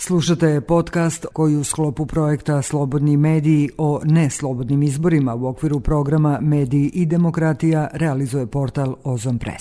Slušate podcast koji u sklopu projekta Slobodni mediji o neslobodnim izborima u okviru programa Mediji i demokratija realizuje portal Ozon Press.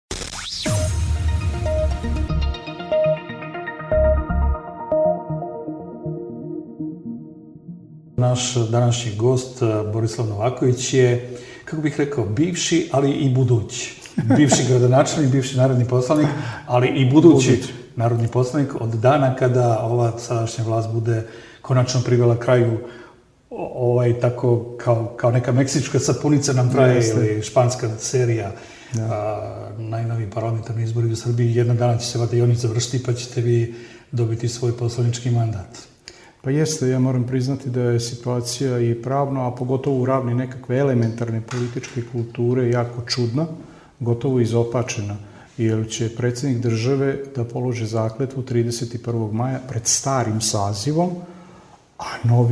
Naš današnji gost, Borislav Novaković, je, kako bih rekao, bivši, ali i budući. Bivši gradonačelnik, bivši narodni poslanik, ali i budući narodni poslanik od dana kada ova sadašnja vlast bude konačno privela kraju tako kao neka meksička sapunica nam traje ili španska serija. Najnoviji parlamentarni izbori u Srbiji. Jednog dana će se valjda i oni završiti pa ćete vi dobiti svoj poslanički mandat. Pa jeste, ja moram priznati da je situacija i pravno, a pogotovo u ravni nekakve elementarne političke kulture jako čudna, gotovo izopačena, jer će predsjednik države da položi zakletvu 31. maja pred starim sazivom, a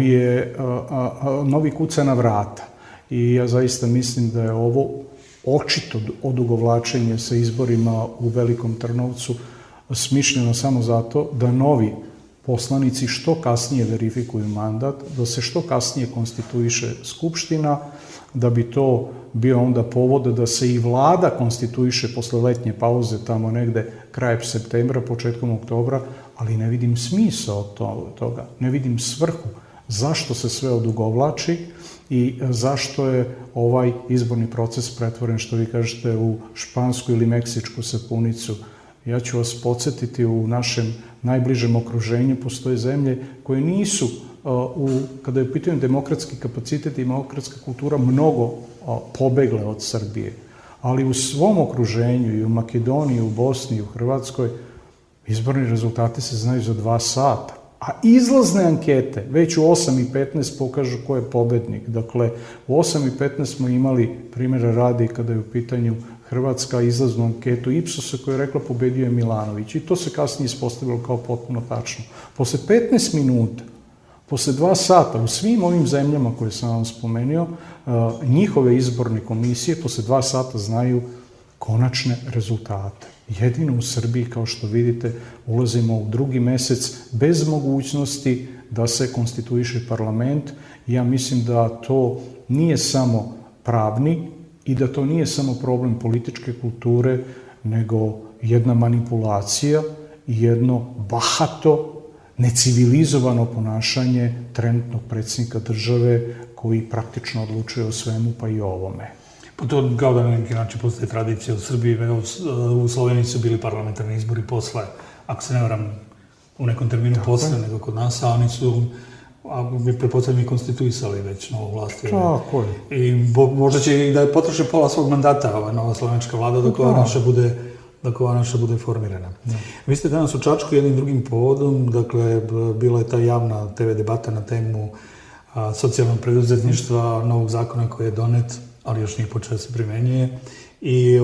novi kuca na vrata. I ja zaista mislim da je ovo očito odugovlačenje sa izborima u Velikom Trnovcu smišljeno samo zato da novi poslanici što kasnije verifikuju mandat, da se što kasnije konstituiše Skupština, da bi to bio onda povod da se i vlada konstituiše posle letnje pauze tamo negde krajem septembra, početkom oktobra, ali ne vidim smisao toga, ne vidim svrhu zašto se sve odugovlači i zašto je ovaj izborni proces pretvoren, što vi kažete, u špansku ili meksičku sapunicu. Ja ću vas podsjetiti, u našem najbližem okruženju postoje zemlje koje nisu, kada je u pitanju demokratski kapacitet i demokratska kultura, mnogo pobegle od Srbije. Ali u svom okruženju, i u Makedoniji, u Bosni, i u Hrvatskoj, izborni rezultati se znaju za 2 sata. A izlazne ankete već u 8:15 pokažu ko je pobednik. Dakle, u 8:15 smo imali, primjera radi, kada je u pitanju Hrvatska, izlaznu anketu Ipsosa koja je rekla pobedio je Milanović. I to se kasnije ispostavilo kao potpuno tačno. Posle 15 minuta, posle 2 sata, u svim ovim zemljama koje sam vam spomenuo, njihove izborne komisije posle 2 sata znaju konačne rezultate. Jedino u Srbiji, kao što vidite, ulazimo u 2. mesec bez mogućnosti da se konstituiše parlament. Ja mislim da to nije samo pravni i da to nije samo problem političke kulture, nego jedna manipulacija i jedno bahato, necivilizovano ponašanje trenutnog predsjednika države koji praktično odlučuje o svemu, pa i o ovome. Pa to kao da na neki način postoje tradicija u Srbiji. U Sloveniji su bili parlamentarni izbori posle, ako se ne varam, u nekom terminu posle nego kod nas, a oni su pretpostavljeni konstituisali već novu vlast. Tako je. I možda će i da potroše pola svog mandata ova nova slovenačka vlada dok ova naša bude formirana. Vi ste danas u Čačku jednim drugim povodom, dakle, bila je ta javna TV debata na temu socijalnog preduzetništva, novog zakona koji je donet, ali još nije počeo da se primenjuje, i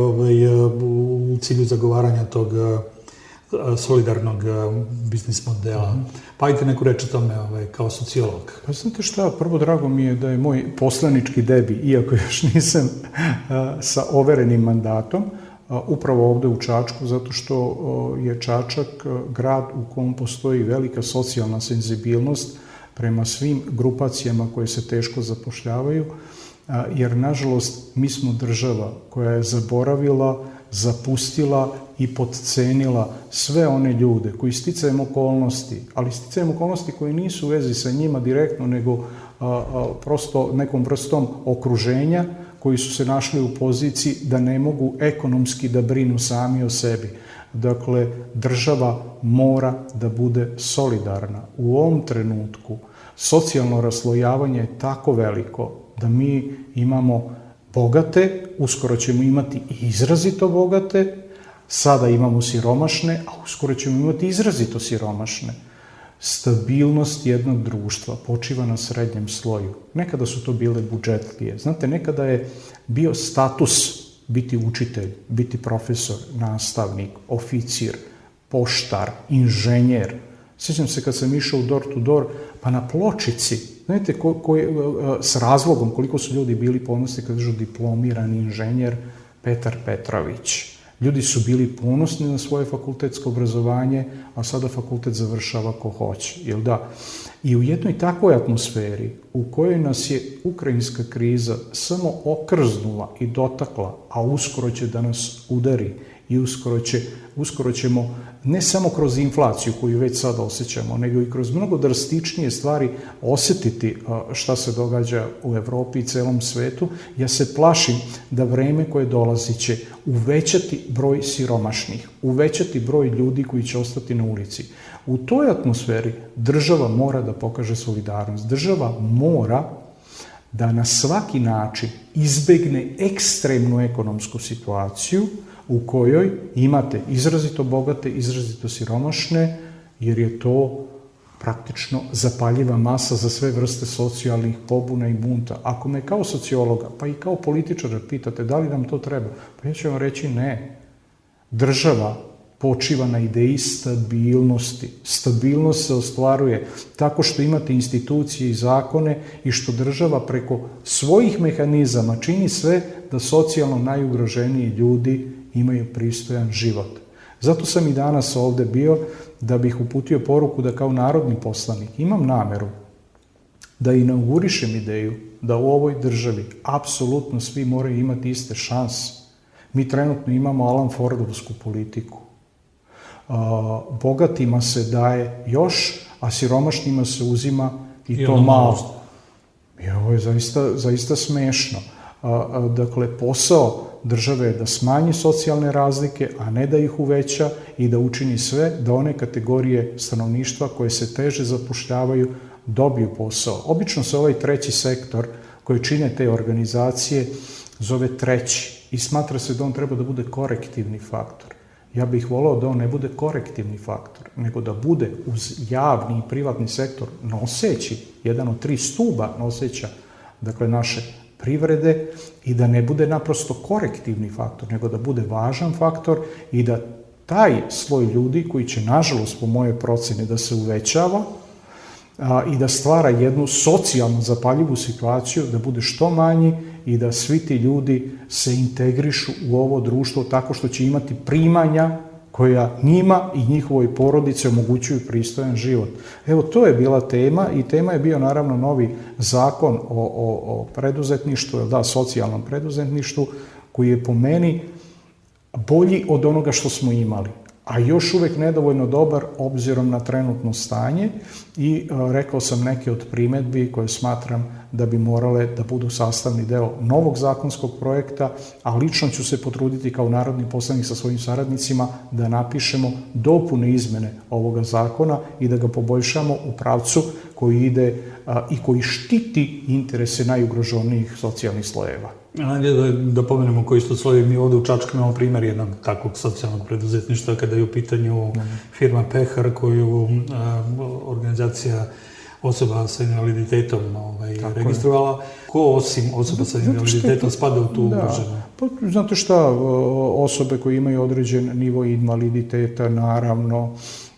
u cilju zagovaranja tog solidarnog biznis modela. Pa ajte neku reč o tome kao sociolog. Pa znate šta, prvo drago mi je da je moj poslanički debi, iako još nisam sa overenim mandatom, upravo ovde u Čačku, zato što je Čačak grad u kom postoji velika socijalna senzibilnost prema svim grupacijama koje se teško zapošljavaju, jer nažalost mi smo država koja je zaboravila, zapustila i potcenila sve one ljude koji sticajem okolnosti, ali sticajem okolnosti koji nisu u vezi sa njima direktno, nego prosto nekom vrstom okruženja, koji su se našli u poziciji da ne mogu ekonomski da brinu sami o sebi. Dakle, država mora da bude solidarna. U ovom trenutku socijalno raslojavanje je tako veliko da mi imamo bogate, uskoro ćemo imati i izrazito bogate, sada imamo siromašne, a uskoro ćemo imati izrazito siromašne. Stabilnost jednog društva počiva na srednjem sloju. Nekada su to bile budžetlije. Znate, nekada je bio status biti učitelj, biti profesor, nastavnik, oficir, poštar, inženjer. Sjećam se kad sam išao u door to door, pa na pločici, znate, s razlogom koliko su ljudi bili ponosni kad kažu diplomirani inženjer Petar Petrović. Ljudi su bili ponosni na svoje fakultetsko obrazovanje, a sada fakultet završava ko hoće, jel da? I u jednoj takvoj atmosferi u kojoj nas je ukrajinska kriza samo okrznula i dotakla, a uskoro će da nas udari i uskoro ćemo ne samo kroz inflaciju koju već sada osjećamo, nego i kroz mnogo drastičnije stvari osjetiti šta se događa u Evropi i celom svetu, ja se plašim da vreme koje dolazi će uvećati broj siromašnih, uvećati broj ljudi koji će ostati na ulici. U toj atmosferi država mora da pokaže solidarnost. Država mora da na svaki način izbegne ekstremnu ekonomsku situaciju u kojoj imate izrazito bogate, izrazito siromašne, jer je to praktično zapaljiva masa za sve vrste socijalnih pobuna i bunta. Ako me kao sociologa, pa i kao političara pitate da li nam to treba, pa ja ću vam reći ne. Država počiva na ideji stabilnosti. Stabilnost se ostvaruje tako što imate institucije i zakone i što država preko svojih mehanizama čini sve da socijalno najugroženiji ljudi imaju pristojan život. Zato sam i danas ovde bio da bih uputio poruku da kao narodni poslanik imam nameru da inaugurišem ideju da u ovoj državi apsolutno svi moraju imati iste šanse. Mi trenutno imamo Alan Fordovsku politiku. Bogatima se daje još, a siromašnima se uzima i to malo. I ovo je zaista smešno. Dakle, posao države je da smanji socijalne razlike, a ne da ih uveća i da učini sve da one kategorije stanovništva koje se teže zapošljavaju dobiju posao. Obično se ovaj treći sektor koji čine te organizacije zove treći i smatra se da on treba da bude korektivni faktor. Ja bih voleo da on ne bude korektivni faktor, nego da bude uz javni i privatni sektor noseći, jedan od 3 stuba noseća, dakle naše privrede, i da ne bude naprosto korektivni faktor, nego da bude važan faktor i da taj sloj ljudi koji će, nažalost, po moje procene, da se uvećava i da stvara jednu socijalno zapaljivu situaciju, da bude što manji i da svi ti ljudi se integrišu u ovo društvo tako što će imati primanja koja njima i njihovoj porodici omogućuju pristojan život. Evo, to je bila tema i tema je bio naravno novi zakon o preduzetništvu, socijalnom preduzetništvu, koji je po meni bolji od onoga što smo imali, a još uvek nedovoljno dobar obzirom na trenutno stanje i rekao sam neke od primedbi koje smatram da bi morale da budu sastavni deo novog zakonskog projekta, a lično ću se potruditi kao narodni poslanik sa svojim saradnicima da napišemo dopune izmene ovoga zakona i da ga poboljšamo u pravcu koji ide i koji štiti interese najugroženijih socijalnih slojeva. Ajde da pomenemo koji su to slojevi. Mi ovde u Čačku imamo primer jednog takvog socijalnog preduzetništva kada je u pitanju firma Pehar, koju organizacija osoba sa invaliditetom registrovala. Ko osim osoba sa invaliditetom spada u tu ugroženu? Pa, znate šta, osobe koje imaju određen nivo invaliditeta, naravno,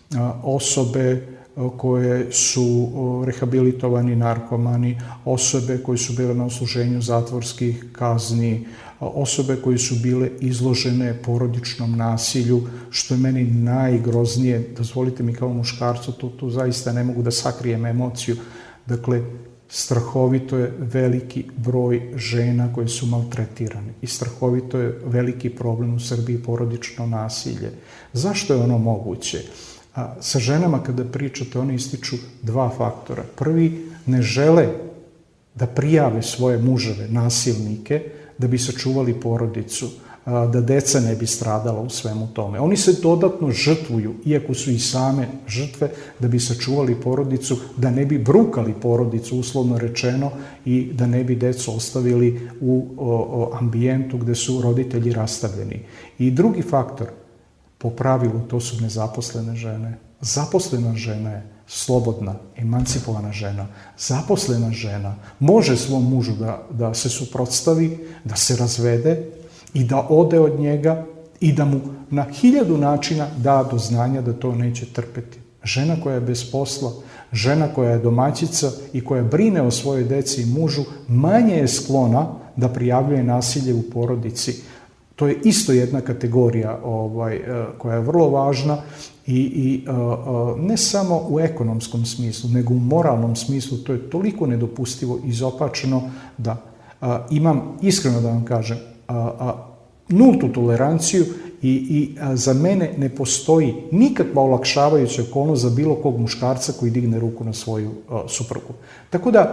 osobe koje su rehabilitovani narkomani, osobe koje su bile na odsluženju zatvorskih kazni, osobe koje su bile izložene porodičnom nasilju, što je meni najgroznije. Dozvolite mi kao muškarcu, tu zaista ne mogu da sakrijem emociju. Dakle, strahovito je veliki broj žena koje su maltretirane i strahovito je veliki problem u Srbiji porodično nasilje. Zašto je ono moguće? Sa ženama kada pričate, one ističu 2 faktora. Prvi, ne žele da prijave svoje muževe, nasilnike, da bi sačuvali porodicu, da deca ne bi stradala u svemu tome. Oni se dodatno žrtvuju, iako su i same žrtve, da bi sačuvali porodicu, da ne bi brukali porodicu, uslovno rečeno, i da ne bi decu ostavili u ambijentu gde su roditelji rastavljeni. I drugi faktor, po pravilu, to su nezaposlene žene. Zaposlena žena je slobodna, emancipovana žena. Zaposlena žena može svom mužu da se suprotstavi, da se razvede i da ode od njega i da mu na 1000 načina da do znanja da to neće trpeti. Žena koja je bez posla, žena koja je domaćica i koja brine o svojoj deci i mužu, manje je sklona da prijavljuje nasilje u porodici. To je isto jedna kategorija koja je vrlo važna i ne samo u ekonomskom smislu, nego u moralnom smislu. To je toliko nedopustivo i izopačeno da imam, iskreno da vam kažem, nultu toleranciju i za mene ne postoji nikakva olakšavajuća okolnost za bilo kog muškarca koji digne ruku na svoju suprugu. Tako da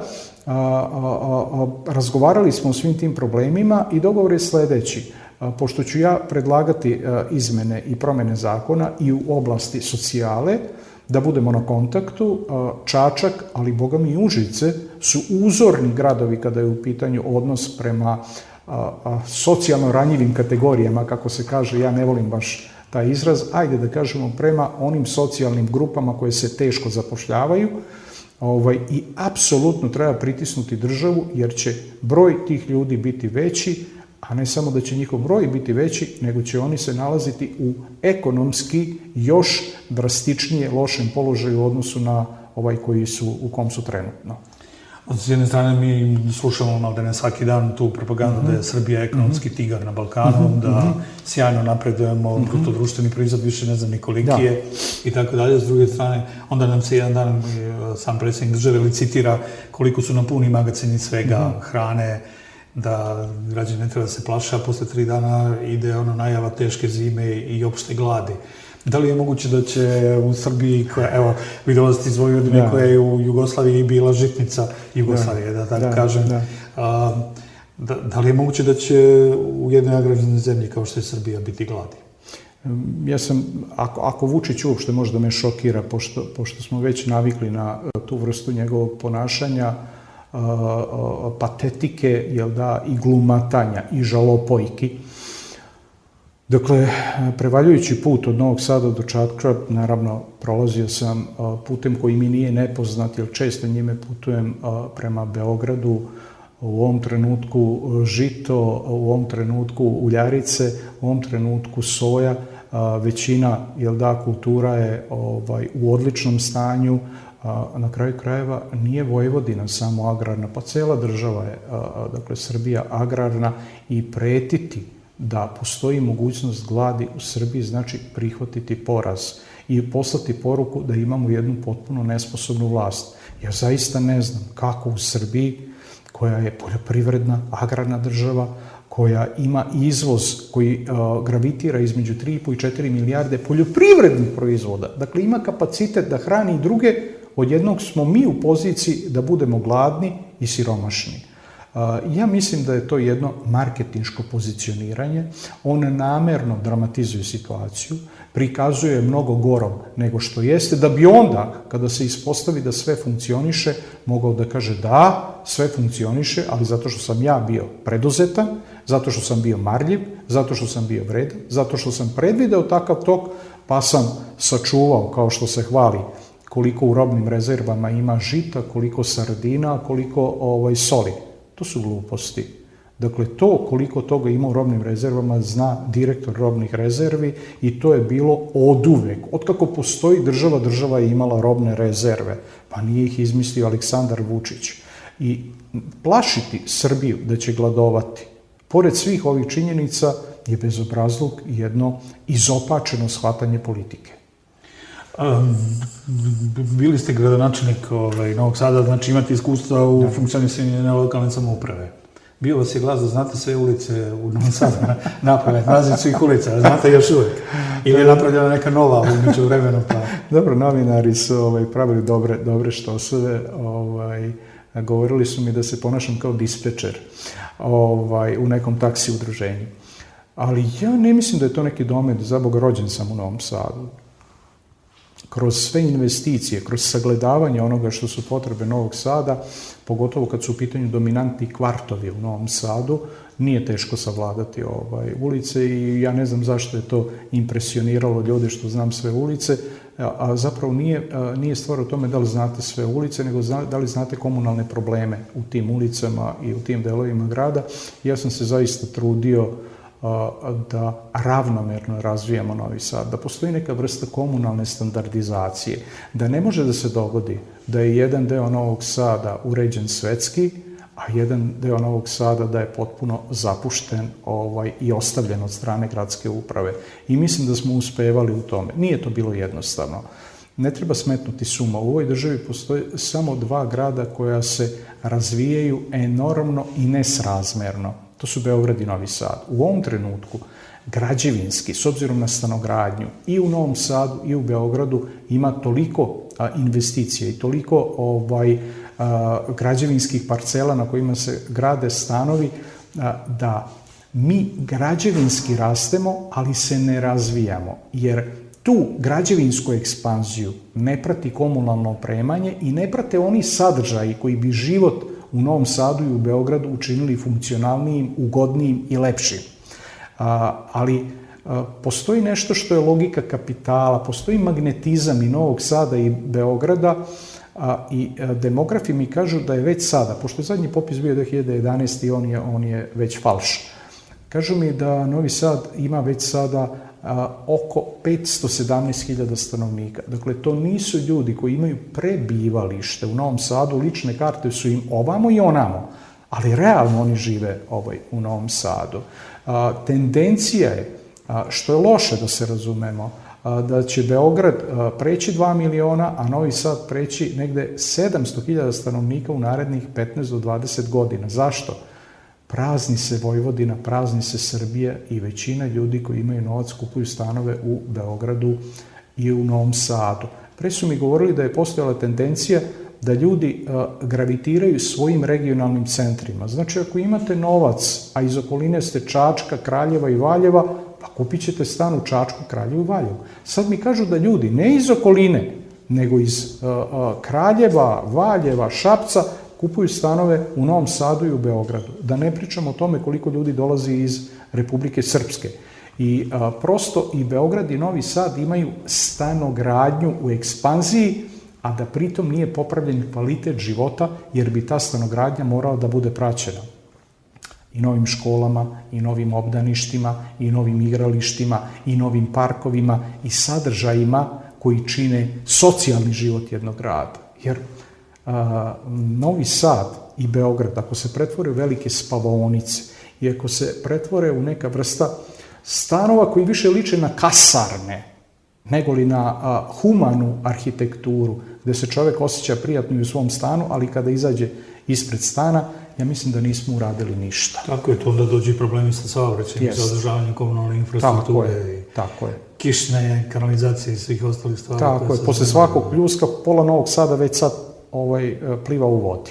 razgovarali smo o svim tim problemima i dogovor je sledeći. Pošto ću ja predlagati izmene i promene zakona i u oblasti socijale, da budemo na kontaktu, Čačak, ali boga mi i Užice, su uzorni gradovi kada je u pitanju odnos prema socijalno ranjivim kategorijama, kako se kaže, ja ne volim baš taj izraz, ajde da kažemo prema onim socijalnim grupama koje se teško zapošljavaju, i apsolutno treba pritisnuti državu, jer će broj tih ljudi biti veći, a ne samo da će njihov broj biti veći, nego će oni se nalaziti u ekonomski još drastičnije lošem položaju u odnosu na u kom su trenutno. S jedne strane mi slušamo maltene svaki dan tu propagandu da je Srbija ekonomski tigar na Balkanu, da sjajno napredujemo, bruto društveni proizvod više ne znam ni koliki je i tako dalje. S druge strane, onda nam se jedan dan sam predsjednik države licitira koliko su nam puni magacini svega, hrane, da građani ne treba da se plaše, a posle 3 dana ide najava teške zime i opšte gladi. Da li je moguće da će u Srbiji, evo, vi dolazite iz Vojvodine, koja je u Jugoslaviji bila žitnica Jugoslavije, da tako kažem, da li je moguće da će u jednoj agrarnoj zemlji kao što je Srbija biti gladi? Ja sam, ako Vučić uopšte možda me šokira, pošto smo već navikli na tu vrstu njegovog ponašanja, patetike, i glumatanja i žalopojki. Dakle, prevaljujući put od Novog Sada do Čačka, naravno, prolazio sam putem koji mi nije nepoznat, jer često njime putujem prema Beogradu, u ovom trenutku žito, u ovom trenutku uljarice, u ovom trenutku soja, većina, kultura je u odličnom stanju. Na kraju krajeva nije Vojvodina samo agrarna, pa cela država je, dakle, Srbija agrarna, i pretiti da postoji mogućnost gladi u Srbiji znači prihvatiti poraz i poslati poruku da imamo jednu potpuno nesposobnu vlast. Ja zaista ne znam kako u Srbiji, koja je poljoprivredna, agrarna država, koja ima izvoz koji gravitira između 3,5 i 4 milijarde poljoprivrednih proizvoda, dakle ima kapacitet da hrani i druge, odjednog smo mi u poziciji da budemo gladni i siromašni. Ja mislim da je to jedno marketinško pozicioniranje. On namerno dramatizuje situaciju, prikazuje mnogo gorom nego što jeste, da bi onda, kada se ispostavi da sve funkcioniše, mogao da kaže da, sve funkcioniše, ali zato što sam ja bio preduzetan, zato što sam bio marljiv, zato što sam bio vredan, zato što sam predvideo takav tok, pa sam sačuvao, kao što se hvali, koliko u robnim rezervama ima žita, koliko sardina, koliko soli. To su gluposti. Dakle, to koliko toga ima u robnim rezervama zna direktor robnih rezervi i to je bilo oduvek. Otkako postoji država, država je imala robne rezerve, pa nije ih izmislio Aleksandar Vučić. I plašiti Srbiju da će gladovati, pored svih ovih činjenica, je bezobrazluk i jedno izopačeno shvatanje politike. Bili ste gradonačelnik Novog Sada, znači imate iskustva u funkcionisanju lokalne samouprave. Bio vas je glas da znate sve ulice u Novom Sadu, napamet, naziv svih ulica, znate još uvijek. Ili je napravljena neka nova umeđu vremenu? Dobro, novinari su pravili dobre štosove, govorili su mi da se ponašam kao dispečer u nekom taksi udruženju. Ali ja ne mislim da je to neki domet, za Boga, rođen sam u Novom Sadu. Kroz sve investicije, kroz sagledavanje onoga što su potrebe Novog Sada, pogotovo kad su u pitanju dominantni kvartovi u Novom Sadu, nije teško savladati ulice i ja ne znam zašto je to impresioniralo ljude što znam sve ulice, a zapravo nije stvar u tome da li znate sve ulice, nego da li znate komunalne probleme u tim ulicama i u tim delovima grada. Ja sam se zaista trudio da ravnomerno razvijamo Novi Sad, da postoji neka vrsta komunalne standardizacije, da ne može da se dogodi da je jedan deo Novog Sada uređen svetski, a jedan deo Novog Sada da je potpuno zapušten i ostavljen od strane gradske uprave. I mislim da smo uspevali u tome. Nije to bilo jednostavno. Ne treba smetnuti suma. U ovoj državi postoje samo 2 grada koja se razvijaju enormno i nesrazmerno. To su Beograd i Novi Sad. U ovom trenutku građevinski, s obzirom na stanogradnju, i u Novom Sadu i u Beogradu ima toliko investicija i toliko građevinskih parcela na kojima se grade stanovi, da mi građevinski rastemo, ali se ne razvijamo, jer tu građevinsku ekspanziju ne prati komunalno opremanje i ne prate oni sadržaji koji bi život u Novom Sadu i u Beogradu učinili funkcionalnijim, ugodnijim i lepšim. Ali postoji nešto što je logika kapitala, postoji magnetizam i Novog Sada i Beograda, i demografi mi kažu da je već sada, pošto je zadnji popis bio 2011. i on je već falš, kažu mi da Novi Sad ima već sada oko 517.000 stanovnika. Dakle, to nisu ljudi koji imaju prebivalište u Novom Sadu, lične karte su im ovamo i onamo, ali realno oni žive u Novom Sadu. Tendencija je, što je loše da se razumemo, da će Beograd preći 2 miliona, a Novi Sad preći negde 700.000 stanovnika u narednih 15 do 20 godina. Zašto? Prazni se Vojvodina, prazni se Srbija i većina ljudi koji imaju novac kupuju stanove u Beogradu i u Novom Sadu. Pre su mi govorili da je postojala tendencija da ljudi gravitiraju svojim regionalnim centrima. Znači, ako imate novac, a iz okoline ste Čačka, Kraljeva i Valjeva, pa kupit ćete stan u Čačku, Kraljevu i Valjevu. Sad mi kažu da ljudi, ne iz okoline, nego iz Kraljeva, Valjeva, Šapca, kupuju stanove u Novom Sadu i u Beogradu. Da ne pričamo o tome koliko ljudi dolazi iz Republike Srpske. I prosto i Beograd i Novi Sad imaju stanogradnju u ekspanziji, a da pritom nije popravljen kvalitet života, jer bi ta stanogradnja morala da bude praćena i novim školama, i novim obdaništima, i novim igralištima, i novim parkovima, i sadržajima koji čine socijalni život jednog grada. Jer Novi Sad i Beograd, ako se pretvore u velike spavaonice i ako se pretvore u neka vrsta stanova koji više liče na kasarne, nego li na humanu arhitekturu, gde se čovek osjeća prijatno u svom stanu, ali kada izađe ispred stana, ja mislim da nismo uradili ništa. Tako je, to onda dođe i problemi sa saobraćajem, za održavanje komunalne infrastrukture, tako je. Kišne, kanalizacije i svih ostalih stvari. Tako je, posle svakog pljuska pola Novog Sada već sad pliva u vodi.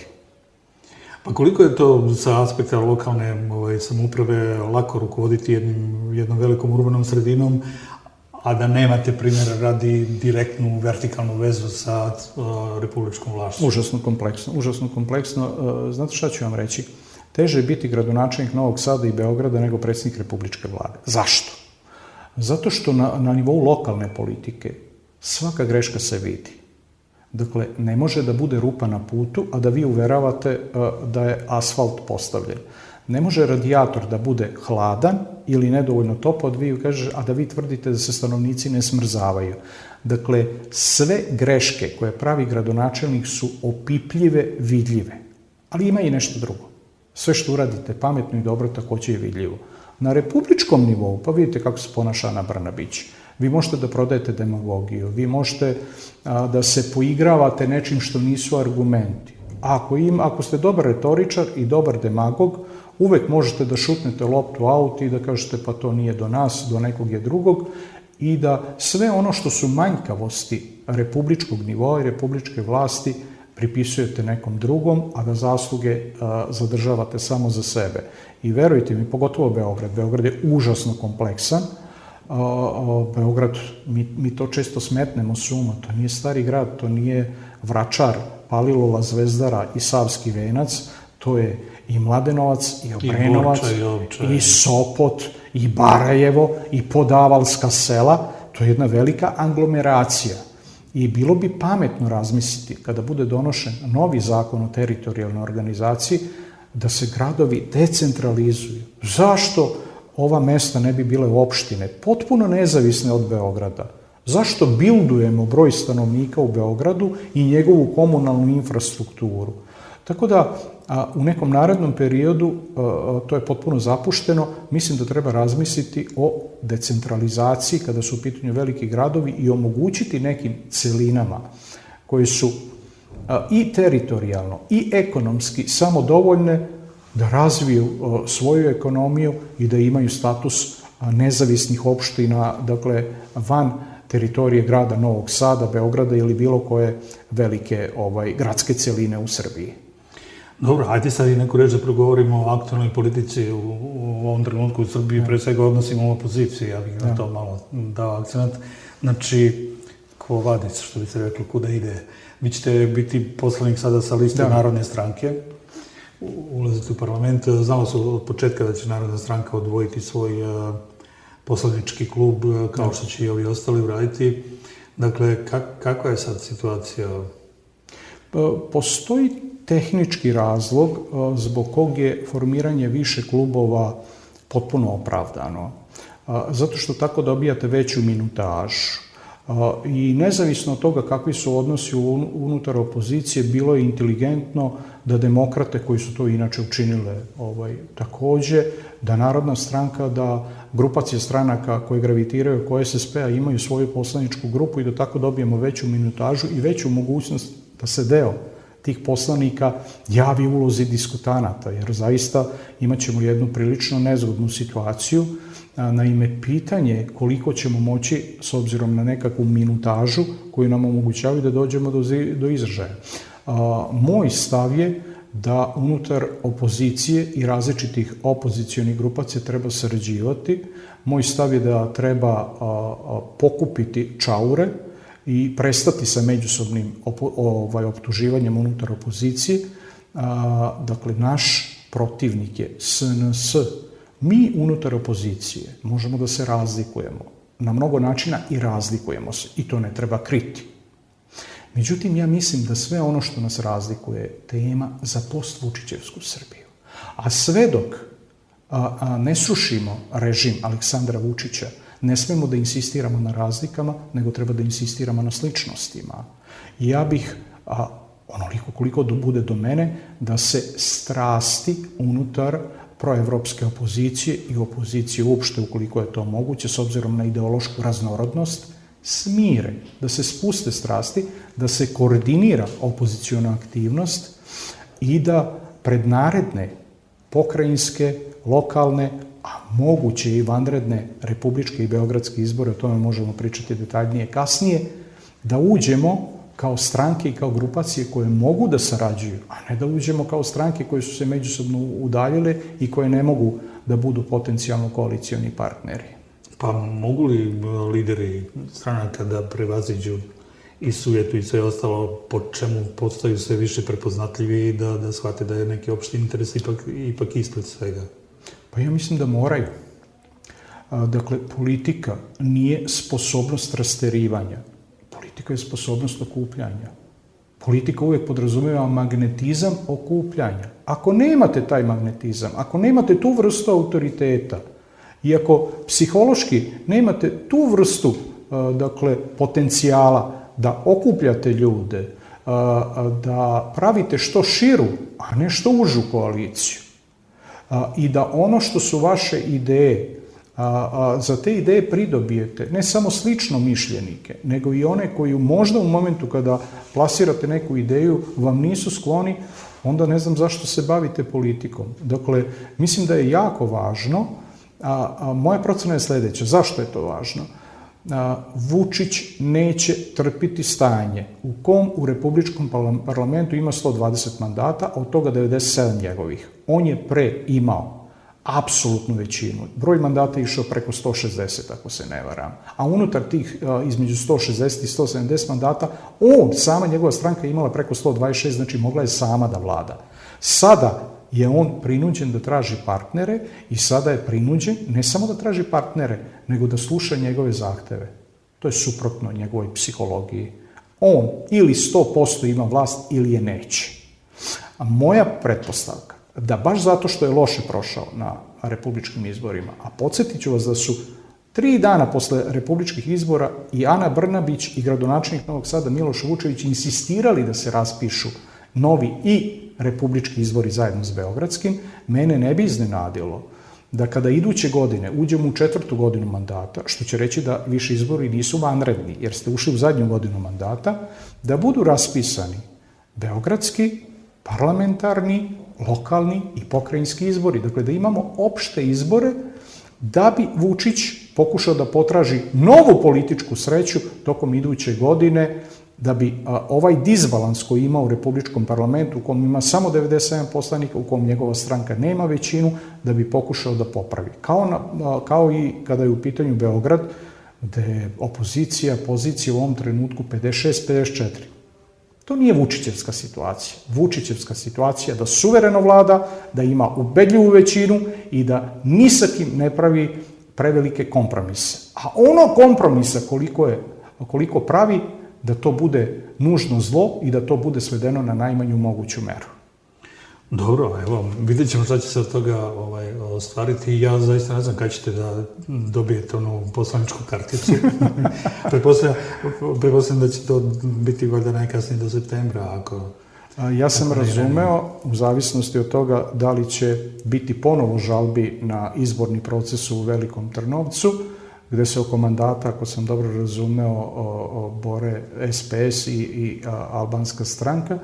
Pa koliko je to sa aspekta lokalne samouprave lako rukovoditi jednom velikom urbanom sredinom, a da nemate, primjera radi, direktnu vertikalnu vezu sa republičkom vlašću? Užasno kompleksno. Znate šta ću vam reći? Teže je biti gradonačelnik Novog Sada i Beograda nego predsjednik republičke vlade. Zašto? Zato što na nivou lokalne politike svaka greška se vidi. Dakle, ne može da bude rupa na putu, a da vi uveravate da je asfalt postavljen. Ne može radijator da bude hladan ili nedovoljno topao, a da vi tvrdite da se stanovnici ne smrzavaju. Dakle, sve greške koje pravi gradonačelnik su opipljive, vidljive. Ali ima i nešto drugo. Sve što uradite pametno i dobro takođe je vidljivo. Na republičkom nivou, pa vidite kako se ponaša Ana Brnabić. Vi možete da prodajete demagogiju, vi možete da se poigravate nečim što nisu argumenti. Ako ste dobar retoričar i dobar demagog, uvek možete da šutnete loptu aut i da kažete pa to nije do nas, do nekog je drugog, i da sve ono što su manjkavosti republičkog nivoa i republičke vlasti pripisujete nekom drugom, a da zasluge zadržavate samo za sebe. I verujte mi, pogotovo Beograd. Beograd je užasno kompleksan. Beograd, mi to često smetnemo s uma, to nije stari grad, to nije Vračar, Palilula, Zvezdara i Savski Venac, to je i Mladenovac, i Obrenovac, i Sopot, i Barajevo, i Podavalska sela, to je jedna velika aglomeracija. I bilo bi pametno razmisliti, kada bude donošen novi zakon o teritorijalnoj organizaciji, da se gradovi decentralizuju. Zašto ova mesta ne bi bile opštine, potpuno nezavisne od Beograda? Zašto bildujemo broj stanovnika u Beogradu i njegovu komunalnu infrastrukturu? Tako da u nekom narednom periodu, to je potpuno zapušteno, mislim da treba razmisliti o decentralizaciji kada su u pitanju veliki gradovi i omogućiti nekim celinama koje su i teritorijalno i ekonomski samodovoljne da razviju svoju ekonomiju i da imaju status nezavisnih opština, dakle van teritorije grada Novog Sada, Beograda ili bilo koje velike gradske celine u Srbiji. Dobro, ajde sad i neku reč da progovorimo o aktualnoj politici u ovom trenutku u Srbiji, pre svega odnosimo u opoziciji, ja bih na to malo dao akcent. Znači, ko vadic, što bi se reklo, kuda ide. Vi ćete biti poslanik sada sa liste Narodne stranke, ulazite u parlament. Znalo se od početka da će Narodna stranka odvojiti svoj poslanički klub, kao što će i ovi ostali uraditi. Dakle, kakva je sad situacija? Postoji tehnički razlog zbog kog je formiranje više klubova potpuno opravdano. Zato što tako dobijate veću minutažu. I nezavisno od toga kakvi su odnosi unutar opozicije, bilo je inteligentno da demokrate koji su to inače učinile takođe, da Narodna stranka, da grupacije stranaka koje gravitiraju oko SSP-a imaju svoju poslaničku grupu i da tako dobijemo veću minutažu i veću mogućnost da se deo tih poslanika javi ulozi diskutanata, jer zaista imat ćemo jednu prilično nezgodnu situaciju. Naime, pitanje koliko ćemo moći, s obzirom na nekakvu minutažu koju nam omogućavaju da dođemo do izražaja. Moj stav je da unutar opozicije i različitih opozicionih grupacija treba sarađivati. Moj stav je da treba pokupiti čaure i prestati sa međusobnim optuživanjem unutar opozicije. Dakle, naš protivnik je SNS. Mi unutar opozicije možemo da se razlikujemo na mnogo načina i razlikujemo se i to ne treba kriti. Međutim, ja mislim da sve ono što nas razlikuje je tema za post-Vučićevsku Srbiju. A sve dok ne srušimo režim Aleksandra Vučića, ne smemo da insistiramo na razlikama, nego treba da insistiramo na sličnostima. I ja bih, onoliko koliko bude do mene, da se strasti unutar proevropske opozicije i opozicije uopšte, ukoliko je to moguće, s obzirom na ideološku raznorodnost, smire, da se spuste strasti, da se koordinira opoziciona aktivnost i da pred naredne pokrajinske, lokalne, a moguće i vanredne republičke i beogradske izbore, o tome možemo pričati detaljnije kasnije, da uđemo kao stranke i kao grupacije koje mogu da sarađuju, a ne da uđemo kao stranke koje su se međusobno udaljile i koje ne mogu da budu potencijalno koalicioni partneri. Pa mogu li lideri stranaka da prevaziđu i sujetu i sve ostalo, po čemu postaju sve više prepoznatljivi i da shvate da je neki opšti interes ipak ispred svega? Pa ja mislim da moraju. Dakle, politika nije sposobnost rasterivanja. Politika je sposobnost okupljanja. Politika uvijek podrazumijeva magnetizam okupljanja. Ako nemate taj magnetizam, ako nemate tu vrstu autoriteta i ako psihološki nemate tu vrstu potencijala da okupljate ljude, da pravite što širu, a ne što užu koaliciju, i da ono što su vaše ideje, za te ideje pridobijete ne samo slično mišljenike, nego i one koji možda u momentu kada plasirate neku ideju vam nisu skloni, onda ne znam zašto se bavite politikom. Dakle, mislim da je jako važno, a moja procena je sledeća. Zašto je to važno? Vučić neće trpiti stanje u kom u Republičkom parlamentu ima 120 mandata, a od toga 97 njegovih. On je pre imao apsolutnu većinu. Broj mandata je išao preko 160, ako se ne varam. A unutar tih između 160 i 170 mandata, sama njegova stranka je imala preko 126, znači mogla je sama da vlada. Sada je on prinuđen da traži partnere i sada je prinuđen ne samo da traži partnere, nego da sluša njegove zahteve. To je suprotno njegovoj psihologiji. On ili 100% ima vlast ili je neće. A moja pretpostavka da baš zato što je loše prošao na republičkim izborima, a podsjetit ću vas da su 3 dana posle republičkih izbora i Ana Brnabić i gradonačelnik Novog Sada Miloš Vučević insistirali da se raspišu novi i republički izbori zajedno s beogradskim, mene ne bi iznenadilo da kada iduće godine uđemo u 4. godinu mandata, što će reći da više izbori nisu vanredni, jer ste ušli u zadnju godinu mandata, da budu raspisani beogradski, parlamentarni, lokalni i pokrajinski izbori. Dakle, da imamo opšte izbore da bi Vučić pokušao da potraži novu političku sreću tokom iduće godine, da bi ovaj disbalans koji ima u Republičkom parlamentu, u kom ima samo 97 poslanika, u kom njegova stranka nema većinu, da bi pokušao da popravi. Kao i kada je u pitanju Beograd, gde je opozicija, pozicija u ovom trenutku 56-54. To nije Vučićevska situacija. Vučićevska situacija da suvereno vlada, da ima ubedljivu većinu i da ni sa kim ne pravi prevelike kompromise. A ono kompromisa koliko pravi, da to bude nužno zlo i da to bude svedeno na najmanju moguću meru. Dobro, evo, vidjet ćemo šta će se od toga ostvariti. Ja zaista ne znam kada ćete da dobijete onu poslaničku karticu. Pretpostavljam da će to biti valjda najkasnije do septembra. Ja sam razumeo, u zavisnosti od toga da li će biti ponovo žalbi na izborni proces u Velikom Trnovcu, gde se oko mandata, ako sam dobro razumeo, bore SPS i albanska stranka.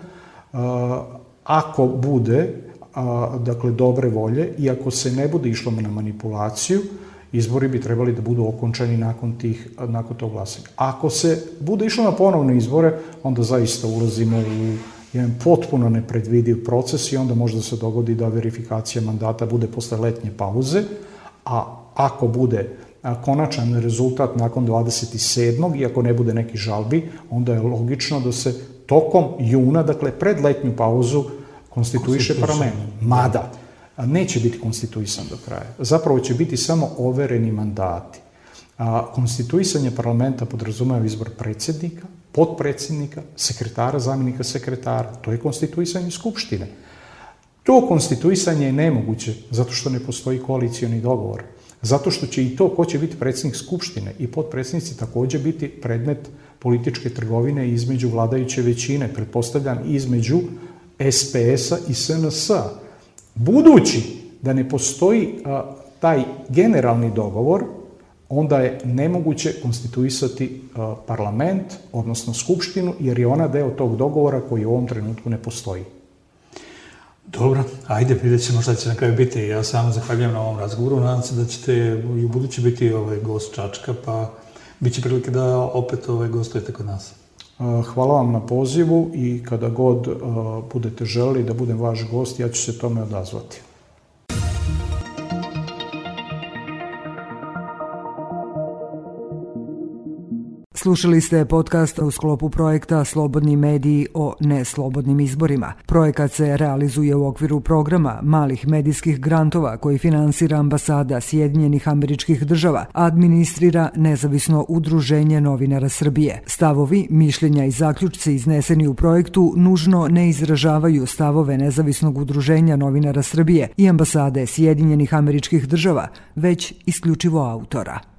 Ako bude, dakle, dobre volje i ako se ne bude išlo na manipulaciju, izbori bi trebali da budu okončani nakon tog glasanja. Ako se bude išlo na ponovne izbore, onda zaista ulazimo u jedan potpuno nepredvidiv proces i onda može da se dogodi da verifikacija mandata bude posle letnje pauze, a ako bude konačan rezultat nakon 27. i ako ne bude neki žalbi, onda je logično da se tokom juna, dakle pred letnju pauzu, konstituiše parlament. Mada neće biti konstituisan do kraja. Zapravo će biti samo overeni mandati. Konstituisanje parlamenta podrazumeva izbor predsjednika, potpredsjednika, sekretara, zamjenika sekretara. To je konstituisanje Skupštine. To konstituisanje je nemoguće zato što ne postoji koalicioni dogovor. Zato što će i to ko će biti predsjednik Skupštine i potpredsjednici takođe biti predmet političke trgovine između vladajuće većine, pretpostavljam između SPS-a i SNS-a. Budući da ne postoji taj generalni dogovor, onda je nemoguće konstituisati parlament, odnosno Skupštinu, jer je ona deo tog dogovora koji u ovom trenutku ne postoji. Dobro, ajde, vidjet ćemo šta će na kraju biti. Ja samo zahvaljujem na ovom razgovoru. Nadam se da ćete i u budući biti gost Čačka, pa bit će prilike da opet gostujete kod nas. Hvala vam na pozivu i kada god budete želeli da budem vaš gost, ja ću se tome odazvati. Slušali ste podcast u sklopu projekta Slobodni mediji o neslobodnim izborima. Projekat se realizuje u okviru programa malih medijskih grantova koji finansira ambasada Sjedinjenih Američkih Država, a administrira Nezavisno udruženje novinara Srbije. Stavovi, mišljenja i zaključci izneseni u projektu nužno ne izražavaju stavove Nezavisnog udruženja novinara Srbije i ambasade Sjedinjenih Američkih Država, već isključivo autora.